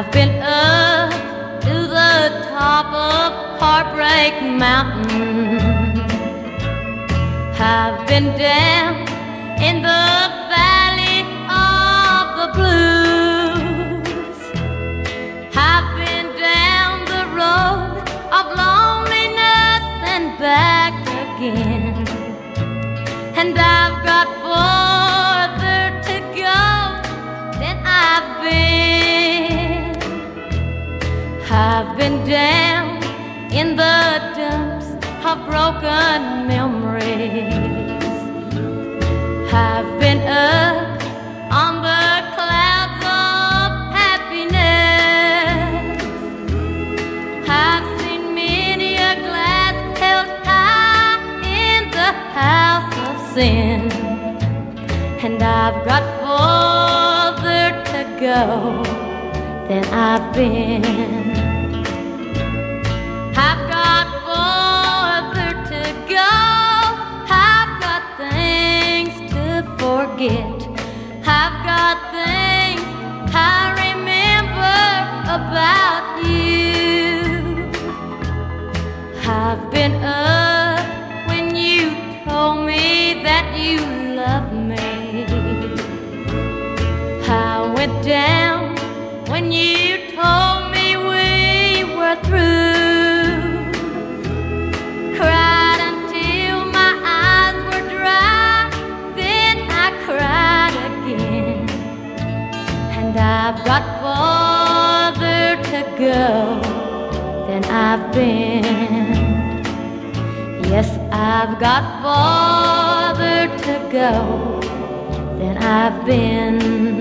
I've been up to the top of Heartbreak Mountain. I've been down in the valley of the blues. I've been down the road of loneliness and back again. And I've got farther to go than I've been. I've been down in the dumps of broken memories. I've been up on the clouds of happiness. I've seen many a glass held high in the house of sin. And I've got farther to go than I've been. I've got farther to go. I've got things to forget. I've got things I remember about you. I've been up when you told me that you loved me. I went down when you told me we were through. Cried until my eyes were dry, then I cried again. And I've got farther to go than I've been. Yes, I've got farther to go than I've been.